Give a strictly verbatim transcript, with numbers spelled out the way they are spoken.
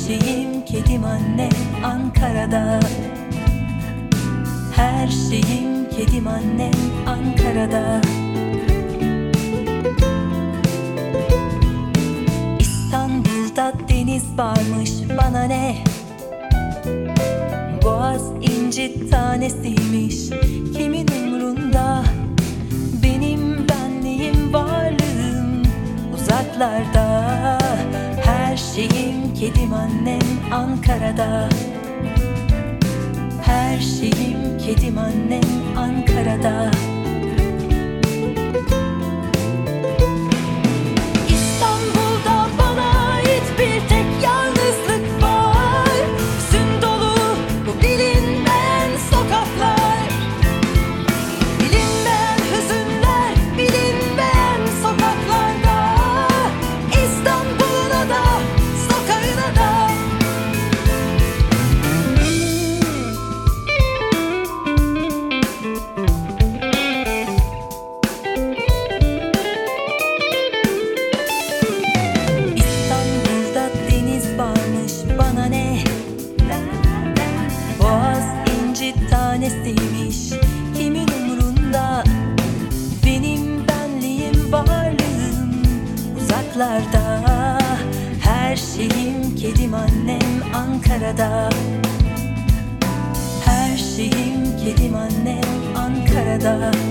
şeyim kedim annem Ankara'da. Her şeyim kedim annem Ankara'da. İstanbul'da deniz varmış, bana ne? Boğaz inci tanesiymiş, kimin umrunda? Benim benliğim, varlığım uzaklarda. Her şeyim kedim annem Ankara'da. Her şeyim kedim annem Ankara'da. İstanbul'da bana ait bir tek yalnızlık var. Hüzün dolu bu bilinmeyen sokaklar. Bilinmeyen hüzünler, bilinmeyen sokaklarda. İstanbul'una da, sokağına da. İstanbul'da deniz varmış, bana ne? Boğaz inci tanesiymiş, kimin umurunda? Benim benliğim, varlığım uzaklarda. Her şeyim kedim annem Ankara'da. Her şeyim kedim annem Ankara'da.